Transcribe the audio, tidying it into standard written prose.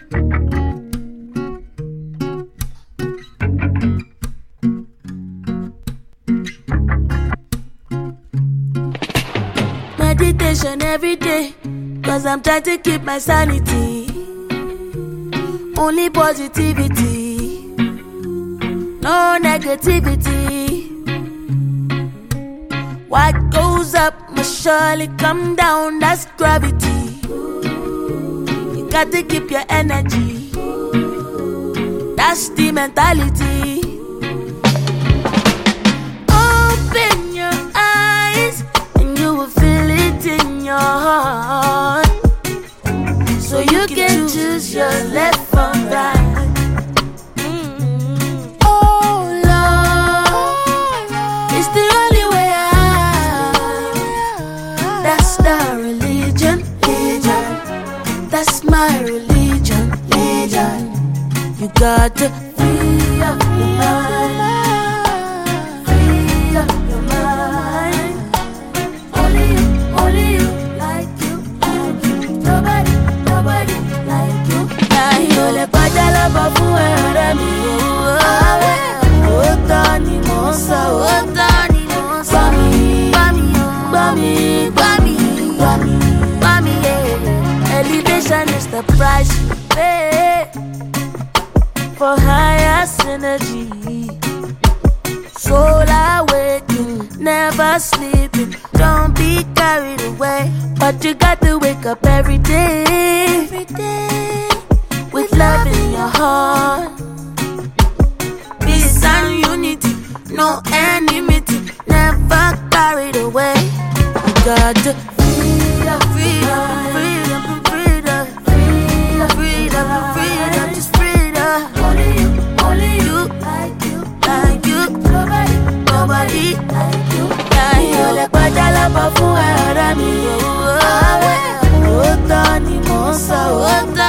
Meditation every day, cause I'm trying to keep my sanity. Only positivity, no negativity. What goes up must surely come down, that's gravity. You got to keep your energy, that's the mentality. Open your eyes and you will feel it in your heart, so you can choose your left from right. Oh Lord, it's the only way out. That's the religion. That's my religion. You got to free up your mind. Free up your mind. Only you, like you. Nobody like you. Yo le paja la bafu era mi. Otani monsa, Bami, yeah. Elevation is the price you pay for higher synergy. Soul awakening, never sleeping. Don't be carried away, but you got to wake up every day with love in your heart. Peace and unity, no enmity, never carried away. You got to freedom, just freedom. Only you, like you. Nobody like you. Yo le paja la bafu era mi. Otani monsa,